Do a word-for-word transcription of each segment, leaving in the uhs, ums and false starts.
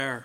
Our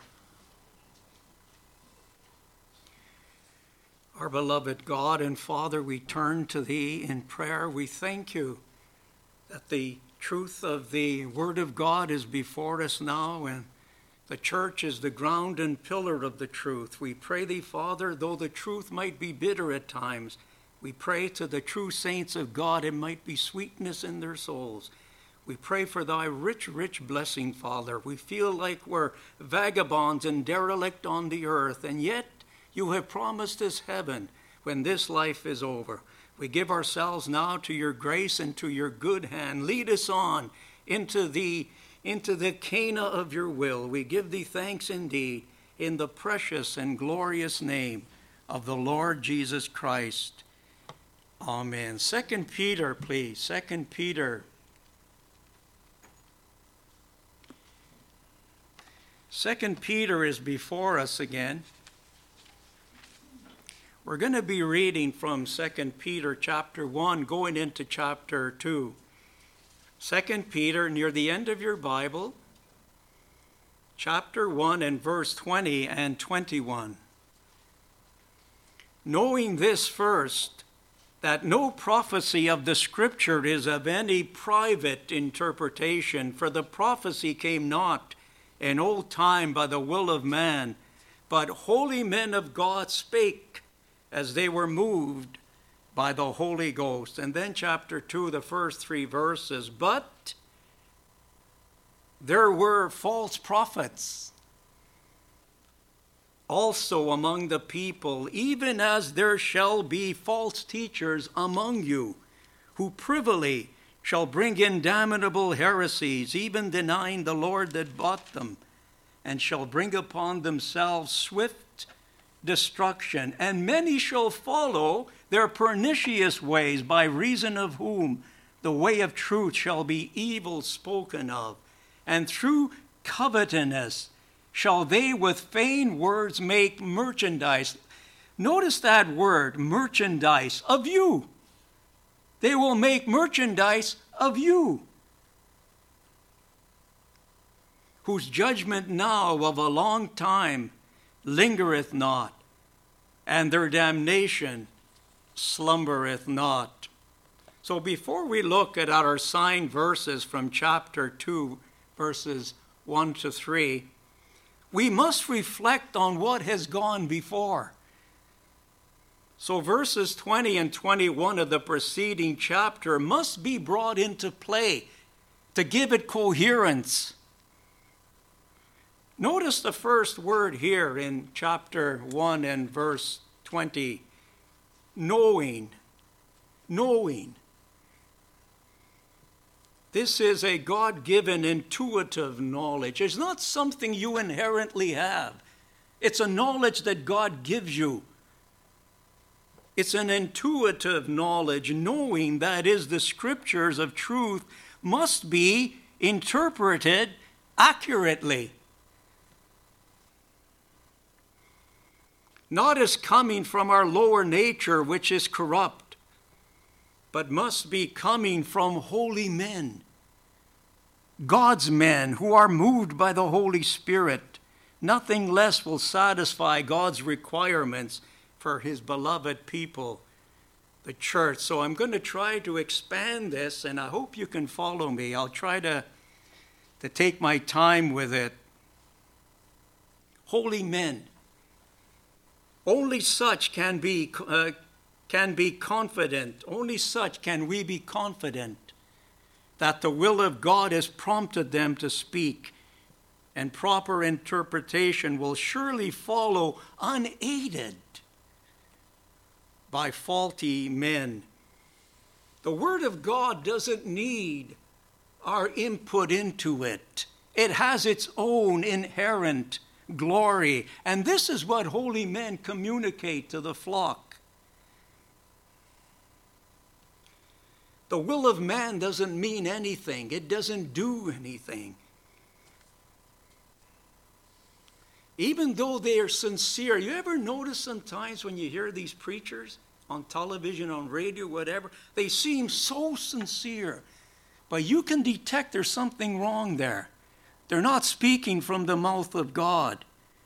beloved God and Father, we turn to Thee in prayer. We thank You that the truth of the Word of God is before us now, and the church is the ground and pillar of the truth. We pray Thee, Father, though the truth might be bitter at times, we pray to the true saints of God it might be sweetness in their souls. We pray for Thy rich, rich blessing, Father. We feel like we're vagabonds and derelict on the earth, and yet You have promised us heaven when this life is over. We give ourselves now to Your grace and to Your good hand. Lead us on into the, into the Cana of Your will. We give Thee thanks indeed in the precious and glorious name of the Lord Jesus Christ. Amen. Second Peter, please. Second Peter. Second Peter is before us again. We're going to be reading from Second Peter chapter one, going into chapter two. Second Peter, near the end of your Bible, chapter one and verse twenty and twenty-one. Knowing this first, that no prophecy of the Scripture is of any private interpretation, for the prophecy came not in old time by the will of man, but holy men of God spake as they were moved by the Holy Ghost. And then chapter two, the first three verses. But there were false prophets also among the people, even as there shall be false teachers among you, who privily shall bring in damnable heresies, even denying the Lord that bought them, and shall bring upon themselves swift destruction. And many shall follow their pernicious ways, by reason of whom the way of truth shall be evil spoken of. And through covetousness shall they with vain words make merchandise. Notice that word, merchandise, of you. They will make merchandise of you, whose judgment now of a long time lingereth not, and their damnation slumbereth not. So before we look at our assigned verses from chapter two, verses one to three, we must reflect on what has gone before. So verses twenty and twenty-one of the preceding chapter must be brought into play to give it coherence. Notice the first word here in chapter one and verse twenty. Knowing. Knowing. This is a God-given intuitive knowledge. It's not something you inherently have. It's a knowledge that God gives you. It's an intuitive knowledge, knowing that is the Scriptures of truth must be interpreted accurately. Not as coming from our lower nature, which is corrupt, but must be coming from holy men, God's men who are moved by the Holy Spirit. Nothing less will satisfy God's requirements for His beloved people, the church. So I'm going to try to expand this, and I hope you can follow me. I'll try to, to take my time with it. Holy men. Only such can be, uh, can be confident, only such can we be confident that the will of God has prompted them to speak, and proper interpretation will surely follow unaided by faulty men. The Word of God doesn't need our input into it. It has its own inherent glory. And this is what holy men communicate to the flock. The will of man doesn't mean anything. It doesn't do anything. Even though they are sincere. You ever notice sometimes when you hear these preachers on television, on radio, whatever, they seem so sincere. But you can detect there's something wrong there. They're not speaking from the mouth of God.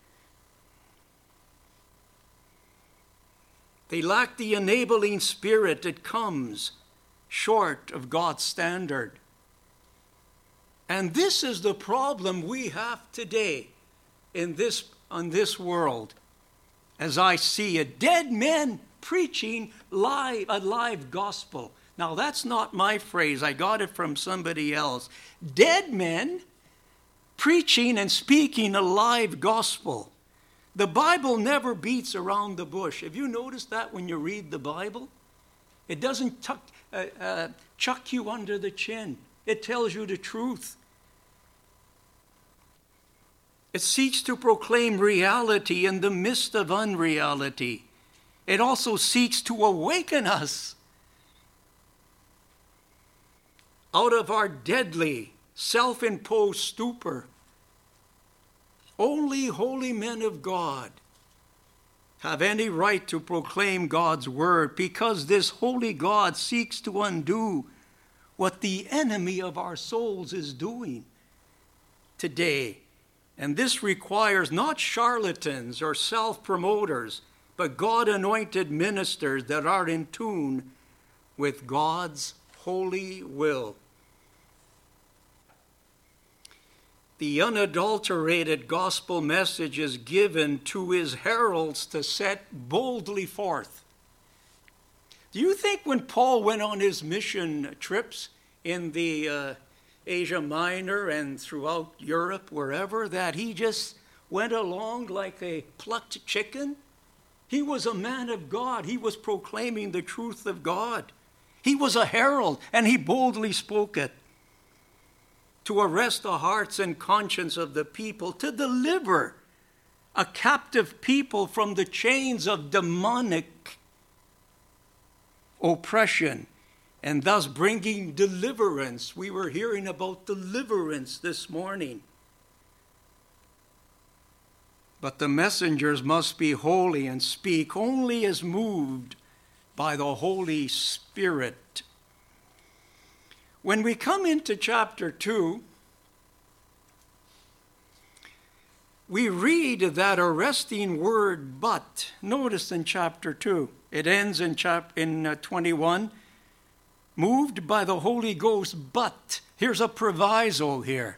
They lack the enabling spirit that comes short of God's standard. And this is the problem we have today in this, on this world. As I see it, dead men preaching live, a live gospel. Now that's not my phrase, I got it from somebody else. Dead men preaching and speaking a live gospel. The Bible never beats around the bush. Have you noticed that when you read the Bible? It doesn't tuck, uh, uh, chuck you under the chin. It tells you the truth. It seeks to proclaim reality in the midst of unreality. It also seeks to awaken us out of our deadly, self-imposed stupor. Only holy men of God have any right to proclaim God's word, because this holy God seeks to undo what the enemy of our souls is doing today. And this requires not charlatans or self-promoters, but God-anointed ministers that are in tune with God's holy will. The unadulterated gospel message is given to his heralds to set boldly forth. Do you think when Paul went on his mission trips in the uh, Asia Minor and throughout Europe, wherever, that he just went along like a plucked chicken? He was a man of God. He was proclaiming the truth of God. He was a herald, and he boldly spoke it to arrest the hearts and conscience of the people, to deliver a captive people from the chains of demonic oppression, and thus bringing deliverance. We were hearing about deliverance this morning. But the messengers must be holy and speak only as moved by the Holy Spirit. When we come into chapter two, we read that arresting word, but. Notice in chapter two, it ends in, chap- in uh, twenty-one, moved by the Holy Ghost, but. Here's a proviso here.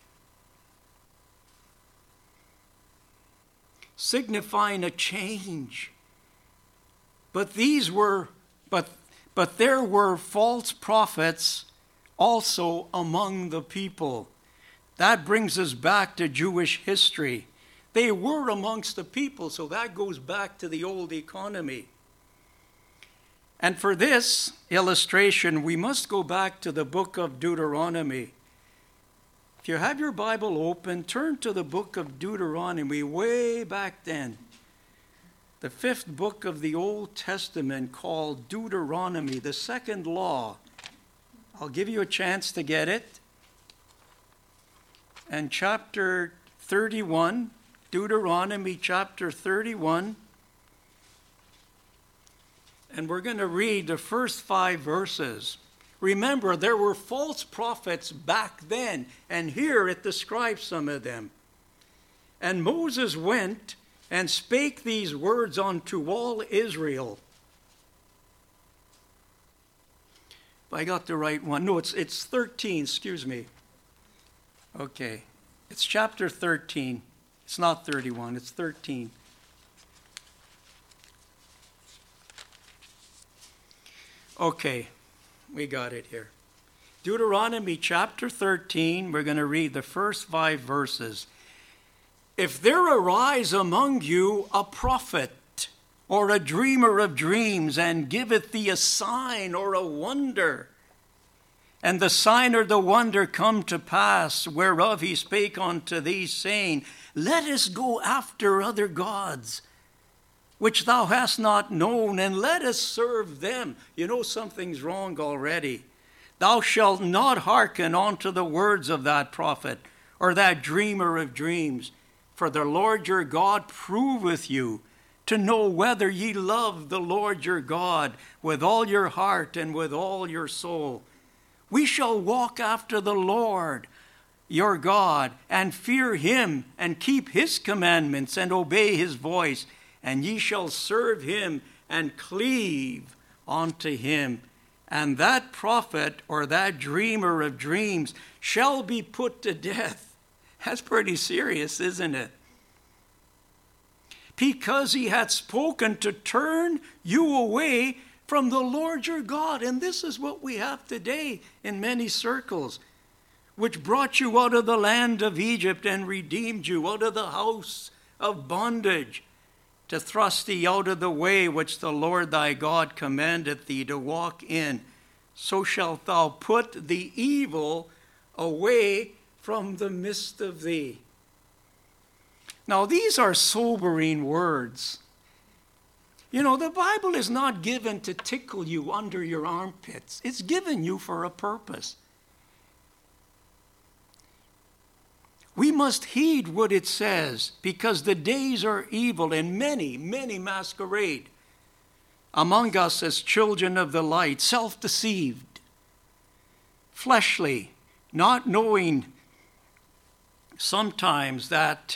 Signifying a change. But these were, but, but there were false prophets also among the people. That brings us back to Jewish history. They were amongst the people, so that goes back to the old economy. And for this illustration, we must go back to the book of Deuteronomy. If you have your Bible open, turn to the book of Deuteronomy way back then. The fifth book of the Old Testament, called Deuteronomy, the second law. I'll give you a chance to get it. And chapter thirty-one, Deuteronomy chapter thirty-one. And we're going to read the first five verses. Remember, there were false prophets back then, and here it describes some of them. And Moses went and spake these words unto all Israel. If I got the right one. No, it's, it's thirteen, excuse me. Okay, it's chapter thirteen. It's not thirty-one, it's thirteen. Okay, we got it here. Deuteronomy chapter thirteen, we're going to read the first five verses. If there arise among you a prophet or a dreamer of dreams, and giveth thee a sign or a wonder, and the sign or the wonder come to pass, whereof he spake unto thee, saying, let us go after other gods, which thou hast not known, and let us serve them. You know something's wrong already. Thou shalt not hearken unto the words of that prophet, or that dreamer of dreams. For the Lord your God proveth you, to know whether ye love the Lord your God with all your heart and with all your soul. We shall walk after the Lord, your God, and fear him, and keep his commandments, and obey his voice, and ye shall serve him, and cleave unto him. And that prophet or that dreamer of dreams shall be put to death. That's pretty serious, isn't it? Because he had spoken to turn you away from the Lord your God. And this is what we have today in many circles, which brought you out of the land of Egypt and redeemed you out of the house of bondage, to thrust thee out of the way which the Lord thy God commandeth thee to walk in. So shalt thou put the evil away from the midst of thee. Now, these are sobering words. You know, the Bible is not given to tickle you under your armpits. It's given you for a purpose. We must heed what it says, because the days are evil, and many, many masquerade among us as children of the light, self-deceived, fleshly, not knowing sometimes that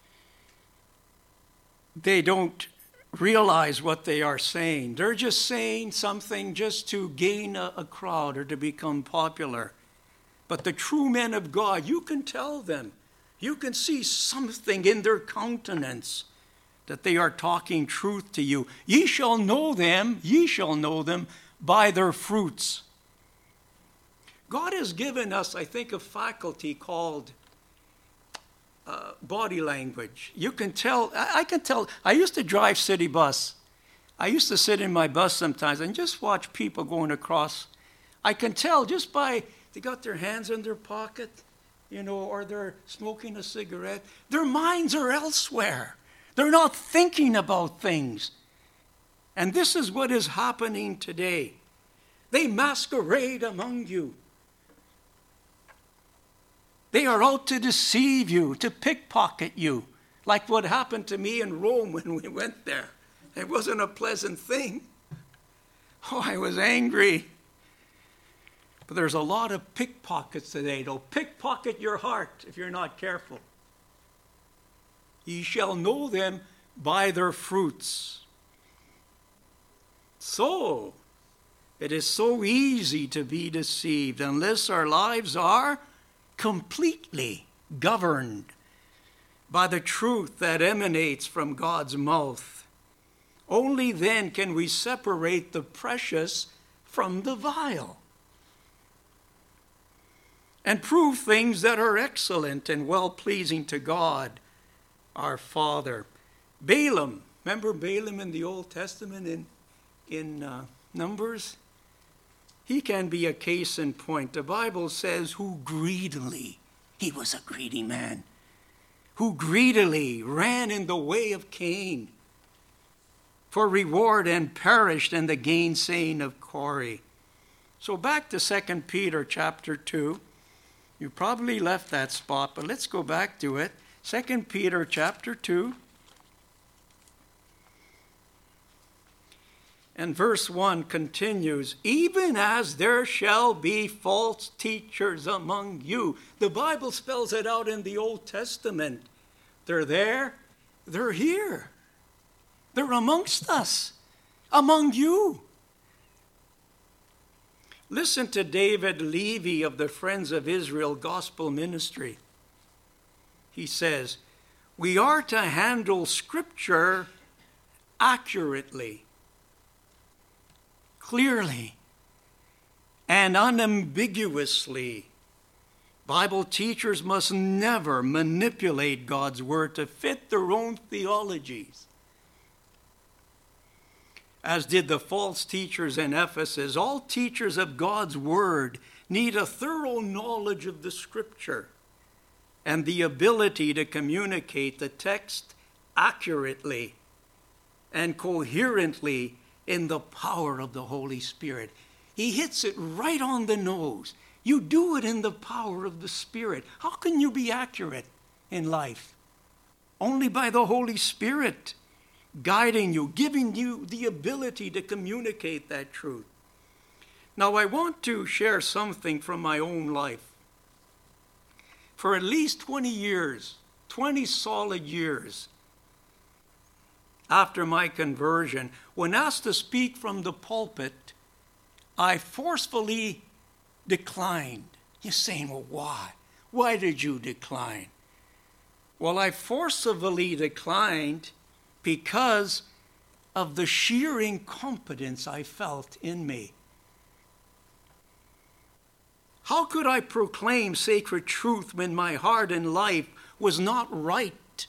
they don't realize what they are saying. They're just saying something just to gain a, a crowd or to become popular. But the true men of God, you can tell them. You can see something in their countenance that they are talking truth to you. Ye shall know them, ye shall know them by their fruits. God has given us, I think, a faculty called uh, body language. You can tell, I, I can tell, I used to drive city bus. I used to sit in my bus sometimes and just watch people going across. I can tell just by, they got their hands in their pocket, you know, or they're smoking a cigarette. Their minds are elsewhere. They're not thinking about things. And this is what is happening today. They masquerade among you. They are out to deceive you, to pickpocket you, like what happened to me in Rome when we went there. It wasn't a pleasant thing. Oh, I was angry. But there's a lot of pickpockets today. They'll pickpocket your heart if you're not careful. Ye shall know them by their fruits. So, it is so easy to be deceived unless our lives are completely governed by the truth that emanates from God's mouth. Only then can we separate the precious from the vile and prove things that are excellent and well-pleasing to God, our Father. Balaam, remember Balaam in the Old Testament in, in uh, Numbers? He can be a case in point. The Bible says, who greedily, he was a greedy man, who greedily ran in the way of Cain for reward and perished in the gainsaying of Corey. So back to Second Peter chapter two. You probably left that spot, but let's go back to it. Second Peter chapter two. And verse one continues, even as there shall be false teachers among you. The Bible spells it out in the Old Testament. They're there, they're here. They're amongst us, among you. Listen to David Levy of the Friends of Israel Gospel Ministry. He says, we are to handle Scripture accurately, clearly, and unambiguously. Bible teachers must never manipulate God's word to fit their own theologies, as did the false teachers in Ephesus. All teachers of God's word need a thorough knowledge of the Scripture and the ability to communicate the text accurately and coherently in the power of the Holy Spirit. He hits it right on the nose. You do it in the power of the Spirit. How can you be accurate in life? Only by the Holy Spirit guiding you, giving you the ability to communicate that truth. Now, I want to share something from my own life. for at least twenty years, twenty solid years after my conversion, when asked to speak from the pulpit, I forcefully declined. You're saying, well, why? Why did you decline? Well, I forcibly declined because of the sheer incompetence I felt in me. How could I proclaim sacred truth when my heart and life was not right,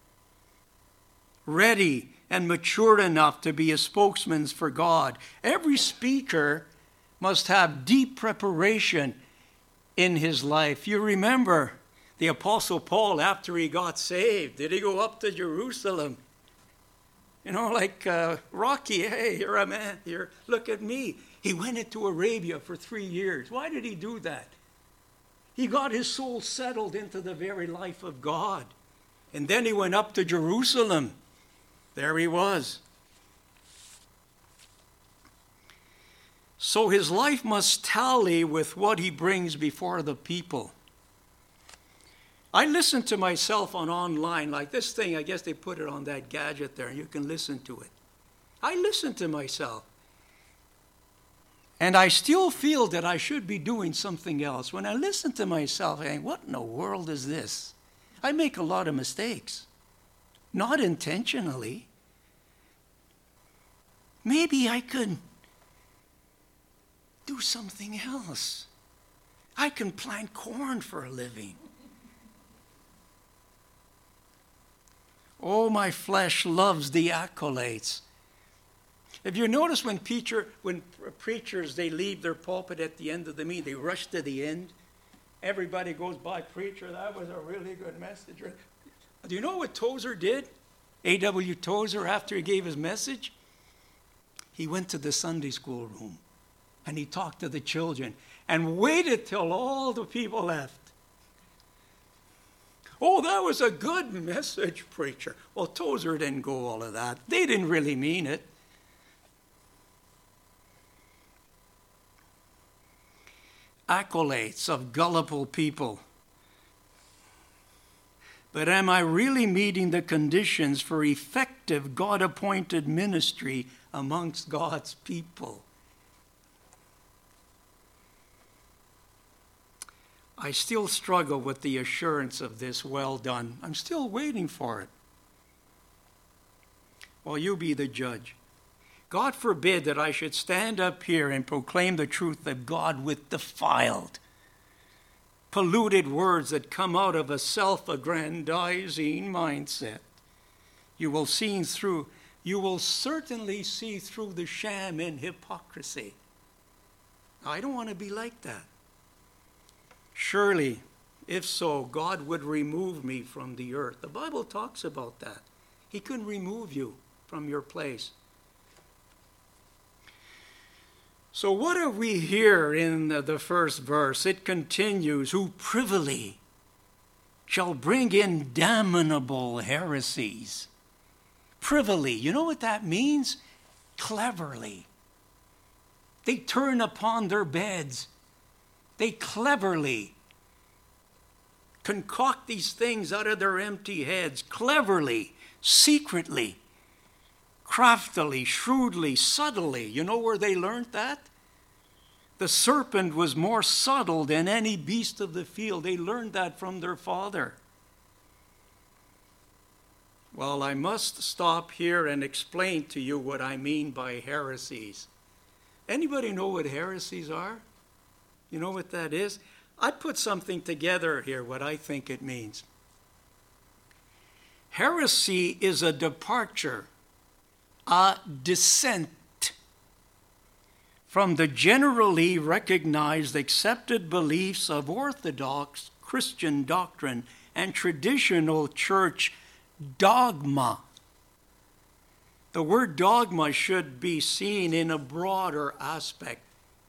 ready, and mature enough to be a spokesman for God? Every speaker must have deep preparation in his life. You remember the Apostle Paul, after he got saved, did he go up to Jerusalem? You know, like uh, Rocky, hey, you're a man, here, look at me. He went into Arabia for three years. Why did he do that? He got his soul settled into the very life of God. And then he went up to Jerusalem. There he was. So his life must tally with what he brings before the people. I listen to myself on online, like this thing, I guess they put it on that gadget there, and you can listen to it. I listen to myself. And I still feel that I should be doing something else. When I listen to myself, I think, what in the world is this? I make a lot of mistakes. Not intentionally. Maybe I could do something else. I can plant corn for a living. Oh, my flesh loves the accolades. If you notice when, preacher, when preachers, they leave their pulpit at the end of the meeting, they rush to the end. Everybody goes by, preacher, that was a really good message. Do you know what Tozer did? A W Tozer, after he gave his message? He went to the Sunday school room and he talked to the children and waited till all the people left. Oh, that was a good message, preacher. Well, Tozer didn't go all of that. They didn't really mean it. Accolades of gullible people. But am I really meeting the conditions for effective God-appointed ministry amongst God's people? I still struggle with the assurance of this well done. I'm still waiting for it. Well, you be the judge. God forbid that I should stand up here and proclaim the truth of God with defiled, polluted words that come out of a self-aggrandizing mindset. You will see through, you will certainly see through the sham and hypocrisy. I don't want to be like that. Surely, if so, God would remove me from the earth. The Bible talks about that. He couldn't remove you from your place. So what do we hear in the first verse? It continues, who privily shall bring in damnable heresies. Privily, you know what that means? Cleverly. They turn upon their beds. They cleverly concoct these things out of their empty heads, cleverly, secretly, craftily, shrewdly, subtly. You know where they learned that? The serpent was more subtle than any beast of the field. They learned that from their father. Well, I must stop here and explain to you what I mean by heresies. Anybody know what heresies are? You know what that is? I put something together here, what I think it means. Heresy is a departure, a dissent from the generally recognized, accepted beliefs of Orthodox Christian doctrine and traditional church dogma. The word dogma should be seen in a broader aspect.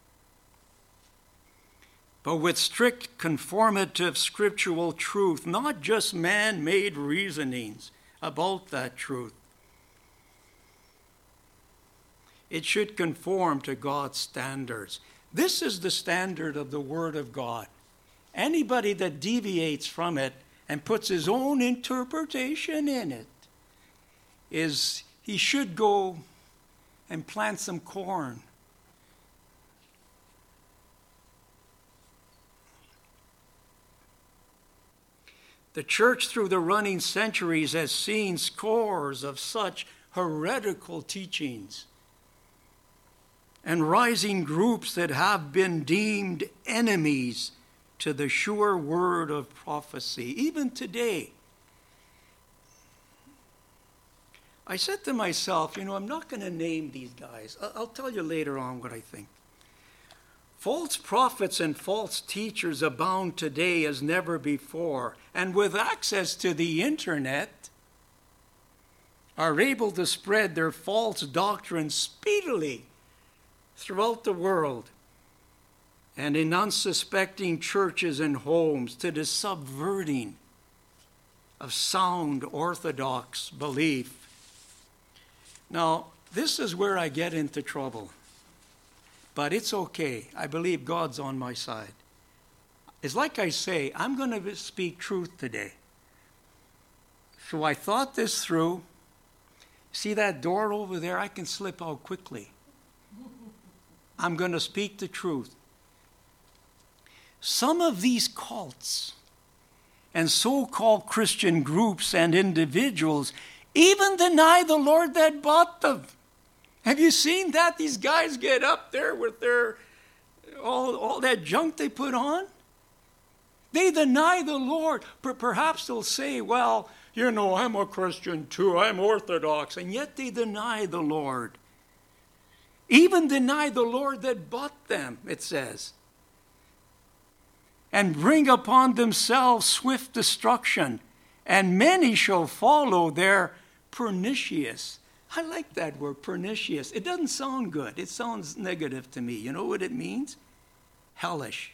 But with strict conformative scriptural truth, not just man-made reasonings about that truth. It should conform to God's standards. This is the standard of the Word of God. Anybody that deviates from it and puts his own interpretation in it is he should go and plant some corn. The church through the running centuries has seen scores of such heretical teachings and rising groups that have been deemed enemies to the sure word of prophecy, even today. I said to myself, you know, I'm not going to name these guys. I'll tell you later on what I think. False prophets and false teachers abound today as never before, and with access to the internet, are able to spread their false doctrine speedily throughout the world and in unsuspecting churches and homes, to the subverting of sound orthodox belief. Now, this is where I get into trouble. But it's okay. I believe God's on my side. It's like I say, I'm going to speak truth today. So I thought this through. See that door over there? I can slip out quickly. I'm going to speak the truth. Some of these cults and so-called Christian groups and individuals even deny the Lord that bought them. Have you seen that? These guys get up there with their all, all that junk they put on. They deny the Lord. Perhaps they'll say, well, you know, I'm a Christian too. I'm Orthodox. And yet they deny the Lord. Even deny the Lord that bought them, it says. And bring upon themselves swift destruction. And many shall follow their pernicious. I like that word, pernicious. It doesn't sound good. It sounds negative to me. You know what it means? Hellish.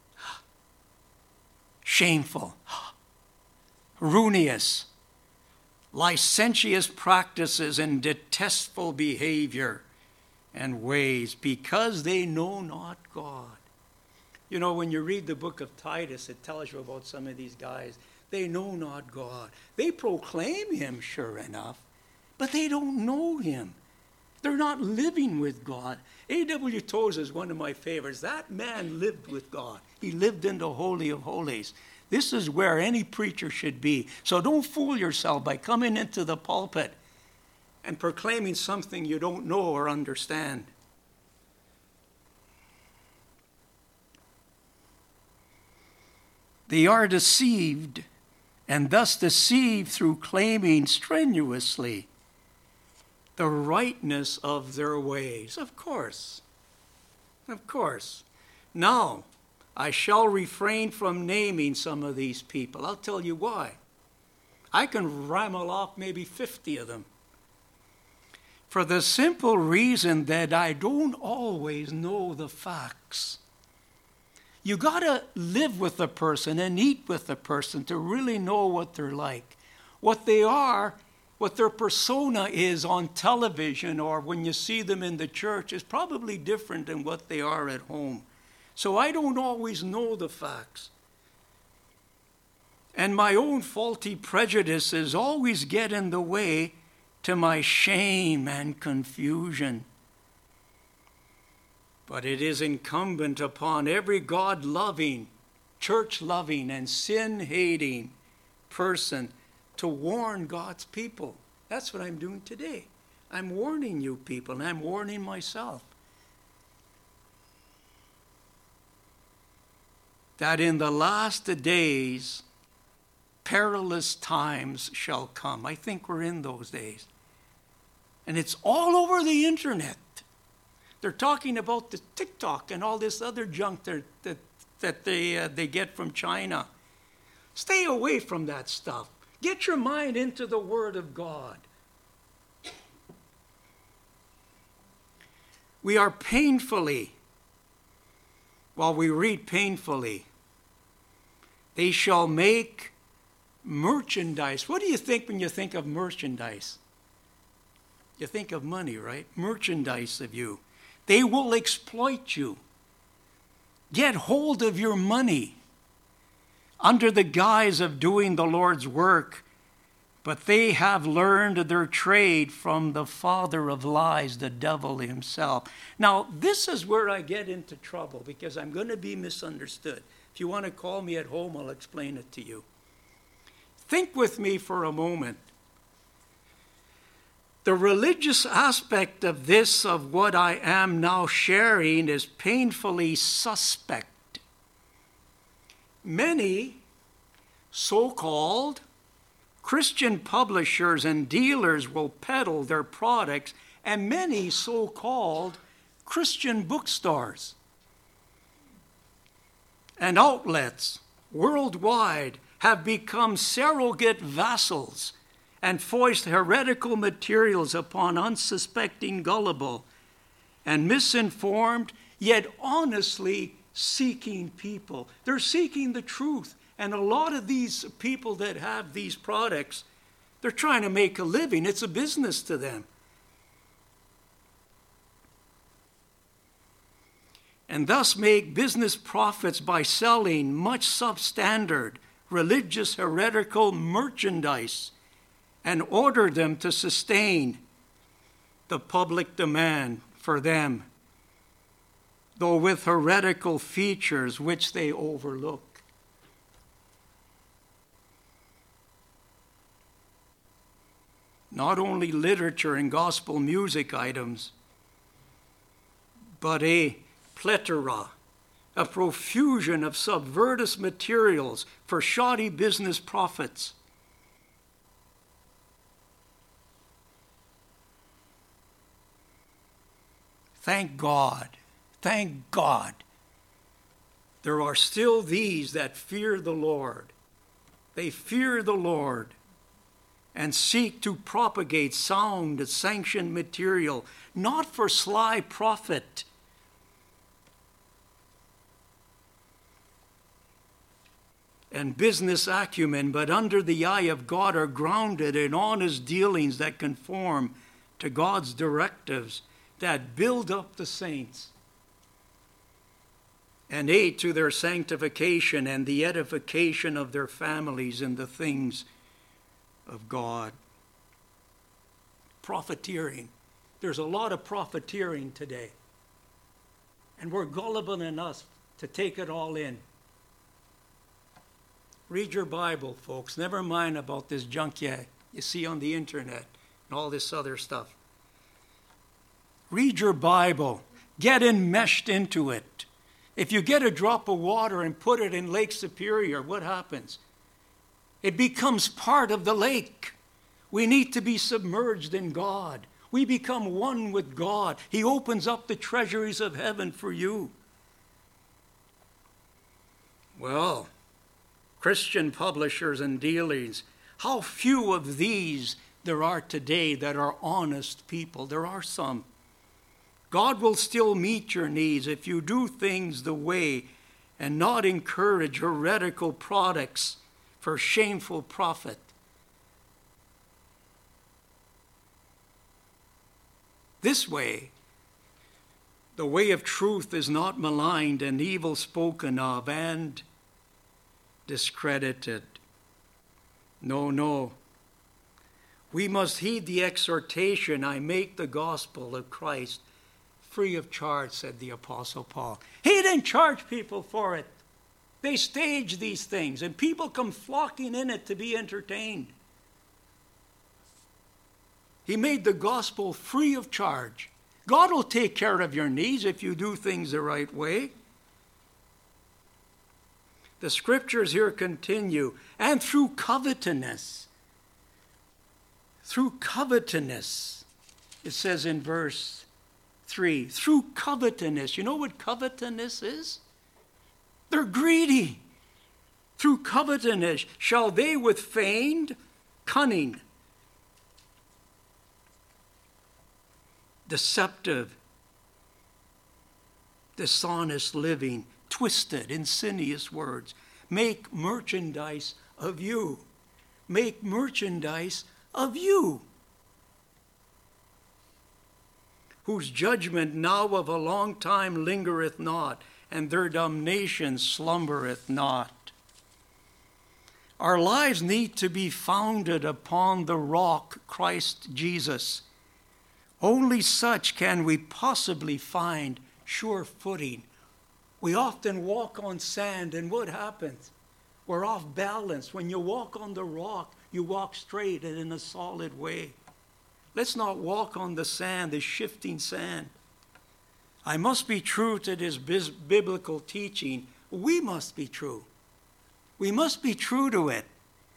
Shameful. Ruinous. Licentious practices and detestful behavior and ways, because they know not God. You know, when you read the book of Titus, it tells you about some of these guys. They know not God. They proclaim him, sure enough, but they don't know him. They're not living with God. A W Tozer is one of my favorites. That man lived with God. He lived in the Holy of Holies. This is where any preacher should be. So don't fool yourself by coming into the pulpit and proclaiming something you don't know or understand. They are deceived, and thus deceived through claiming strenuously the rightness of their ways. Of course. Of course. Now, I shall refrain from naming some of these people. I'll tell you why. I can rammel off maybe fifty of them. For the simple reason that I don't always know the facts. You got to live with a person and eat with a person to really know what they're like. What they are, what their persona is on television or when you see them in the church is probably different than what they are at home. So I don't always know the facts. And my own faulty prejudices always get in the way to my shame and confusion. But it is incumbent upon every God-loving, church-loving, and sin-hating person to warn God's people. That's what I'm doing today. I'm warning you people, and I'm warning myself. That in the last days, perilous times shall come. I think we're in those days. And it's all over the internet. They're talking about the TikTok and all this other junk that, that, that they, uh, they get from China. Stay away from that stuff. Get your mind into the Word of God. We are painfully, while we read painfully, they shall make merchandise. What do you think when you think of merchandise? You think of money, right? Merchandise of you. They will exploit you. Get hold of your money. under the guise of doing the Lord's work, but they have learned their trade from the father of lies, the devil himself. Now, this is where I get into trouble, because I'm going to be misunderstood. If you want to call me at home, I'll explain it to you. Think with me for a moment. The religious aspect of this, of what I am now sharing, is painfully suspect. Many so-called Christian publishers and dealers will peddle their products, and many so-called Christian bookstores and outlets worldwide have become surrogate vassals and foist heretical materials upon unsuspecting, gullible, and misinformed, yet honestly seeking people. They're seeking the truth. And a lot of these people that have these products, they're trying to make a living. It's a business to them. And thus make business profits by selling much substandard, religious, heretical merchandise, and order them to sustain the public demand for them, though with heretical features which they overlook. Not only literature and gospel music items, but a plethora, a profusion of subversive materials for shoddy business profits. Thank God, thank God, there are still these that fear the Lord. They fear the Lord and seek to propagate sound, sanctioned material, not for sly profit, and business acumen, but under the eye of God are grounded in honest dealings that conform to God's directives, that build up the saints and aid to their sanctification and the edification of their families in the things of God. Profiteering. There's a lot of profiteering today. And we're gullible enough to take it all in. Read your Bible, folks. Never mind about this junk you, you see on the internet and all this other stuff. Read your Bible. Get enmeshed into it. If you get a drop of water and put it in Lake Superior, what happens? It becomes part of the lake. We need to be submerged in God. We become one with God. He opens up the treasuries of heaven for you. Well, Christian publishers and dealers, how few of these there are today that are honest people. There are some. God will still meet your needs if you do things the way and not encourage heretical products for shameful profit. This way, the way of truth is not maligned and evil spoken of and discredited. No, no. We must heed the exhortation, I make the gospel of Christ free of charge, said the Apostle Paul. He didn't charge people for it. They stage these things, and people come flocking in it to be entertained. He made the gospel free of charge. God will take care of your needs if you do things the right way. The scriptures here continue, and through covetousness, through covetousness, it says in verse three, through covetousness. You know what covetousness is? They're greedy. Through covetousness shall they with feigned cunning, deceptive, dishonest living, twisted, insidious words, make merchandise of you. Make merchandise of you, whose judgment now of a long time lingereth not, and their damnation slumbereth not. Our lives need to be founded upon the rock, Christ Jesus. Only such can we possibly find sure footing. We often walk on sand, and what happens? We're off balance. When you walk on the rock, you walk straight and in a solid way. Let's not walk on the sand, the shifting sand. I must be true to this biblical teaching. We must be true. We must be true to it.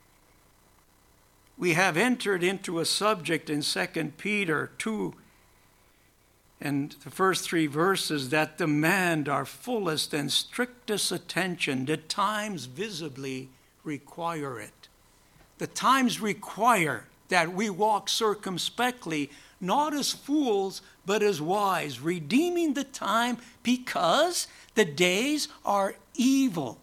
We have entered into a subject in Second Peter two and the first three verses that demand our fullest and strictest attention. The times visibly require it. The times require that we walk circumspectly, not as fools, but as wise, redeeming the time because the days are evil.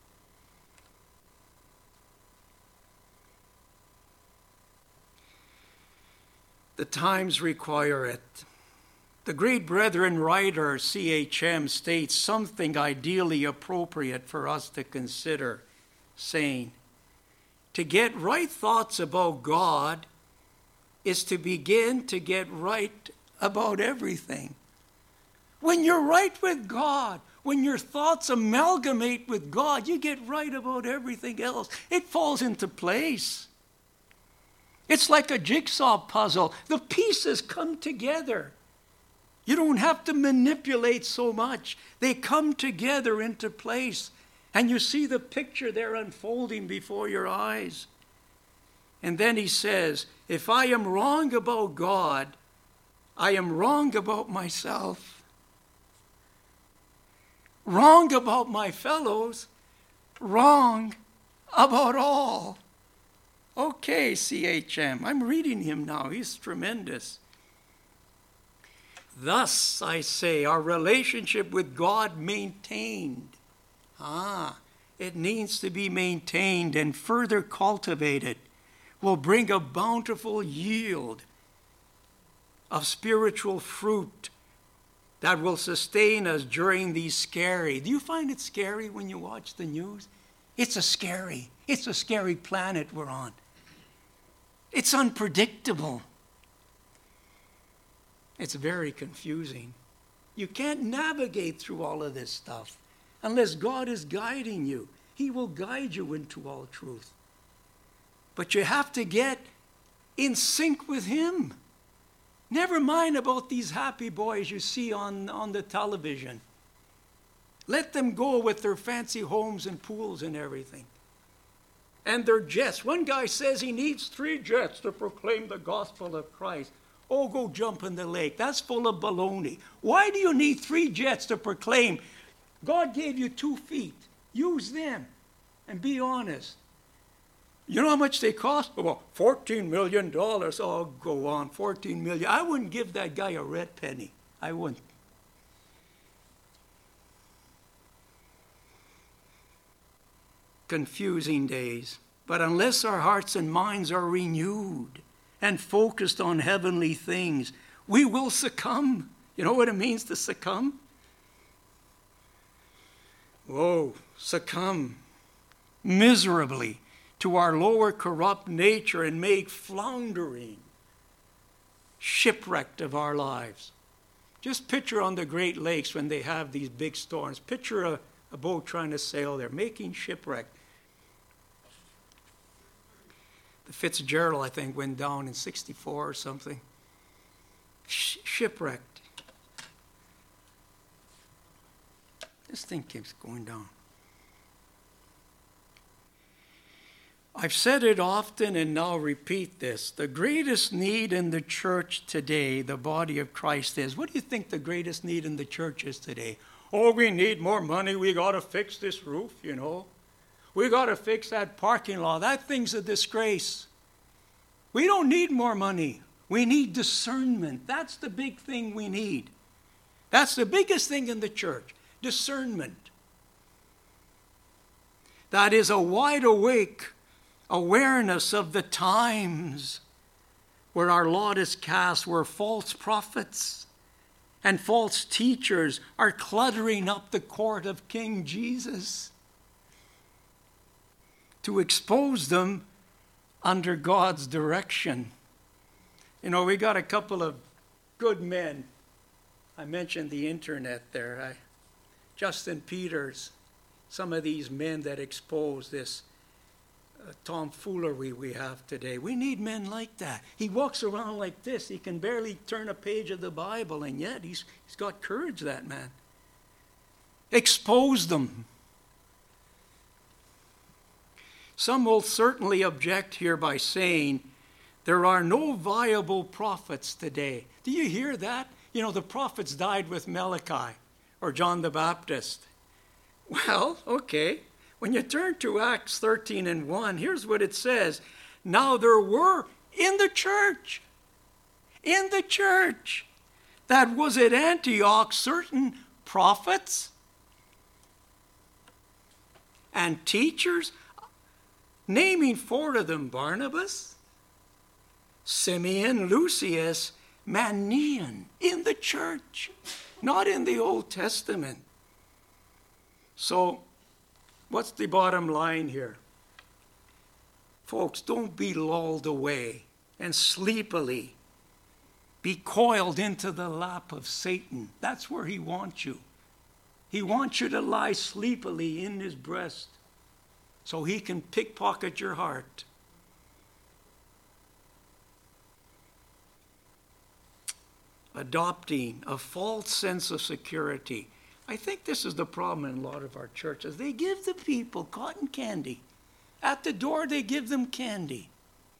The times require it. The great brethren writer C H M states something ideally appropriate for us to consider, saying, to get right thoughts about God is to begin to get right about everything. When you're right with God, when your thoughts amalgamate with God, you get right about everything else. It falls into place. It's like a jigsaw puzzle. The pieces come together. You don't have to manipulate so much. They come together into place. And you see the picture there unfolding before your eyes. And then he says, if I am wrong about God, I am wrong about myself. Wrong about my fellows. Wrong about all. Okay, C H M. I'm reading him now. He's tremendous. Thus, I say, our relationship with God maintained. Ah, it needs to be maintained and further cultivated. Will bring a bountiful yield of spiritual fruit that will sustain us during these scary. Do you find it scary when you watch the news? It's a scary, it's a scary planet we're on. It's unpredictable. It's very confusing. You can't navigate through all of this stuff unless God is guiding you. He will guide you into all truth. But you have to get in sync with Him. Never mind about these happy boys you see on, on the television. Let them go with their fancy homes and pools and everything. And their jets. One guy says he needs three jets to proclaim the gospel of Christ. Oh, go jump in the lake. That's full of baloney. Why do you need three jets to proclaim? God gave you two feet. Use them and be honest. You know how much they cost? About fourteen million dollars. Oh, go on, fourteen million dollars. I wouldn't give that guy a red penny. I wouldn't. Confusing days. But unless our hearts and minds are renewed and focused on heavenly things, we will succumb. You know what it means to succumb? Whoa, succumb miserably to our lower corrupt nature and make floundering, shipwrecked of our lives. Just picture on the Great Lakes when they have these big storms. Picture a, a boat trying to sail there, making shipwreck. The Fitzgerald, I think, went down in sixty-four or something. Sh- shipwrecked. This thing keeps going down. I've said it often and now repeat this. The greatest need in the church today, the body of Christ, is. What do you think the greatest need in the church is today? Oh, we need more money. We got to fix this roof, you know. We got to fix that parking lot. That thing's a disgrace. We don't need more money. We need discernment. That's the big thing we need. That's the biggest thing in the church, discernment. That is a wide awake awareness of the times where our lot is cast, where false prophets and false teachers are cluttering up the court of King Jesus to expose them under God's direction. You know, we got a couple of good men. I mentioned the internet there. I, Justin Peters, some of these men that expose this uh, tomfoolery we have today. We need men like that. He walks around like this. He can barely turn a page of the Bible, and yet he's, he's got courage, that man. Expose them. Some will certainly object here by saying there are no viable prophets today. Do you hear that? You know, the prophets died with Malachi or John the Baptist. Well, okay. When you turn to Acts thirteen and one, here's what it says. Now there were in the church, in the church that was at Antioch certain prophets and teachers, naming four of them: Barnabas, Simeon, Lucius, Manaen, in the church, not in the Old Testament. So, what's the bottom line here? Folks, don't be lulled away and sleepily be coiled into the lap of Satan. That's where he wants you. He wants you to lie sleepily in his breast so he can pickpocket your heart. Adopting a false sense of security. I think this is the problem in a lot of our churches. They give the people cotton candy. At the door, they give them candy.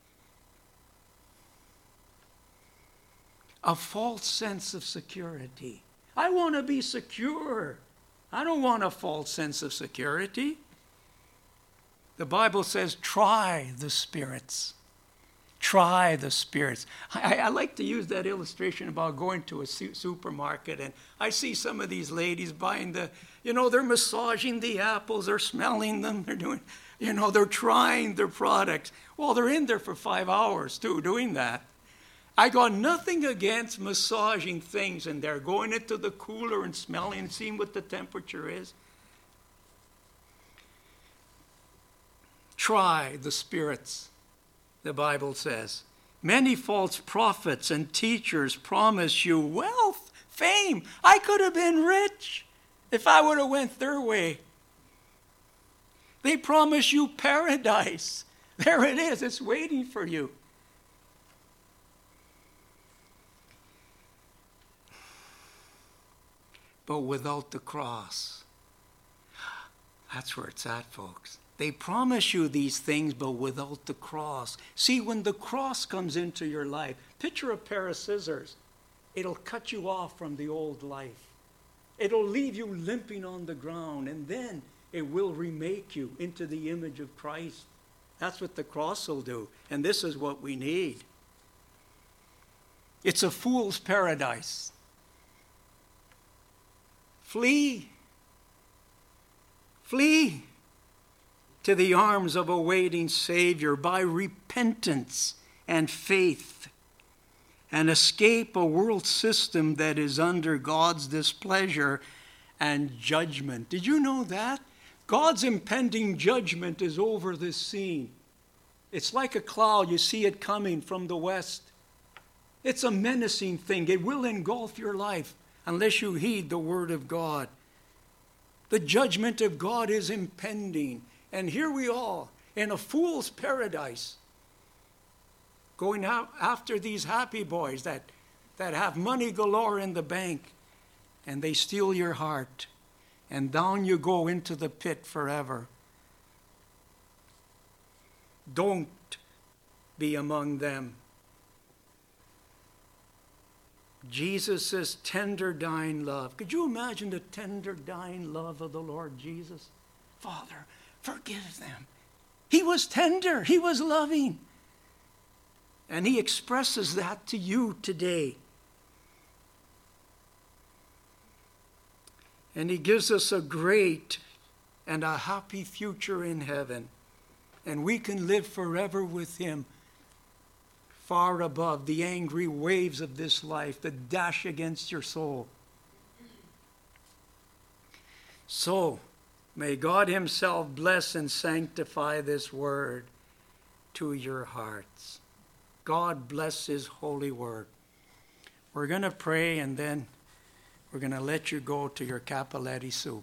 A false sense of security. I want to be secure. I don't want a false sense of security. The Bible says, try the spirits. Try the spirits. I, I like to use that illustration about going to a su- supermarket, and I see some of these ladies buying the, you know, they're massaging the apples, they're smelling them, they're doing, you know, they're trying their products. Well, they're in there for five hours too, doing that. I got nothing against massaging things in there, going into the cooler and smelling and seeing what the temperature is. Try the spirits. The Bible says, many false prophets and teachers promise you wealth, fame. I could have been rich if I would have went their way. They promise you paradise. There it is. It's waiting for you. But without the cross. That's where it's at, folks. They promise you these things, but without the cross. See, when the cross comes into your life, picture a pair of scissors. It'll cut you off from the old life. It'll leave you limping on the ground, and then it will remake you into the image of Christ. That's what the cross will do, and this is what we need. It's a fool's paradise. Flee. Flee to the arms of a waiting Savior by repentance and faith, and escape a world system that is under God's displeasure and judgment. Did you know that? God's impending judgment is over this scene. It's like a cloud. You see it coming from the west. It's a menacing thing. It will engulf your life unless you heed the word of God. The judgment of God is impending. And here we are in a fool's paradise, going out after these happy boys that, that have money galore in the bank, and they steal your heart, and down you go into the pit forever. Don't be among them. Jesus' tender, dying love. Could you imagine the tender, dying love of the Lord Jesus? Father, forgive them. He was tender. He was loving. And he expresses that to you today. And he gives us a great and a happy future in heaven. And we can live forever with him, far above the angry waves of this life that dash against your soul. So, May God himself bless and sanctify this word to your hearts. God bless his holy word. We're going to pray, and then we're going to let you go to your Cappelletti soup.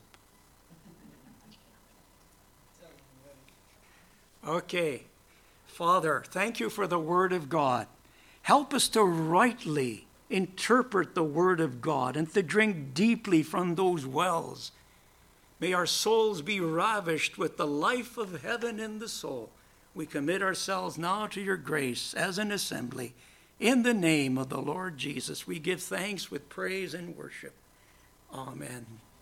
Okay. Father, thank you for the word of God. Help us to rightly interpret the word of God and to drink deeply from those wells. May our souls be ravished with the life of heaven in the soul. We commit ourselves now to your grace as an assembly. In the name of the Lord Jesus, we give thanks with praise and worship. Amen.